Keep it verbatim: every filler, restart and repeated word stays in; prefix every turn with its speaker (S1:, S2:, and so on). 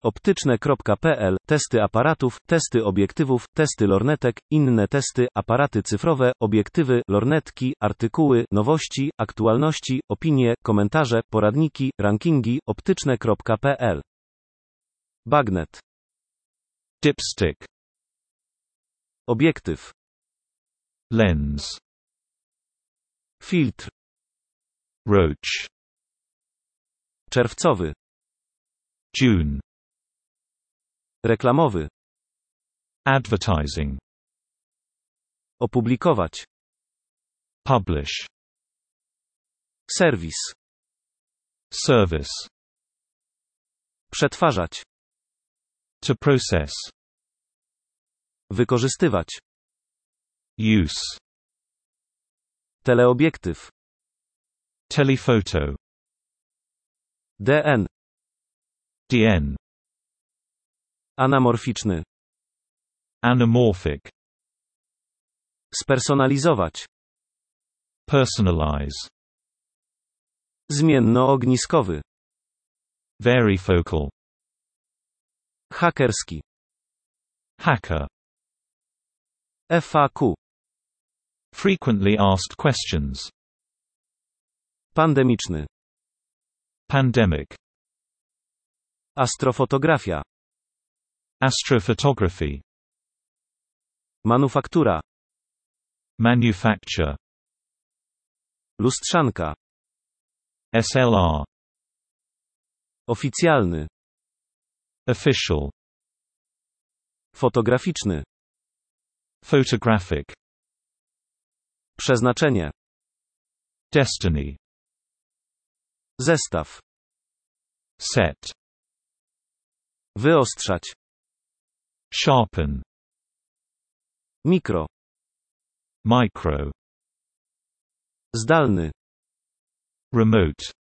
S1: Optyczne kropka pe el, testy aparatów, testy obiektywów, testy lornetek, inne testy, aparaty cyfrowe, obiektywy, lornetki, artykuły, nowości, aktualności, opinie, komentarze, poradniki, rankingi, optyczne kropka pe el. Bagnet.
S2: Dipstick.
S1: Obiektyw.
S2: Lens.
S1: Filtr.
S2: Roach.
S1: Czerwcowy.
S2: June.
S1: Reklamowy.
S2: Advertising.
S1: Opublikować.
S2: Publish.
S1: Serwis.
S2: Service.
S1: Przetwarzać.
S2: To process.
S1: Wykorzystywać.
S2: Use.
S1: Teleobiektyw.
S2: Telephoto.
S1: D N.
S2: D N.
S1: Anamorficzny.
S2: Anamorphic.
S1: Spersonalizować.
S2: Personalize.
S1: Zmiennoogniskowy.
S2: Varifocal.
S1: Hakerski.
S2: Hacker.
S1: F A Q.
S2: Frequently asked questions.
S1: Pandemiczny.
S2: Pandemic.
S1: Astrofotografia.
S2: Astrophotography.
S1: Manufaktura.
S2: Manufacture.
S1: Lustrzanka.
S2: S L R.
S1: Oficjalny.
S2: Official.
S1: Fotograficzny.
S2: Photographic.
S1: Przeznaczenie.
S2: Destiny.
S1: Zestaw.
S2: Set.
S1: Wyostrzać.
S2: Sharpen.
S1: Mikro.
S2: Micro.
S1: Zdalny.
S2: Remote.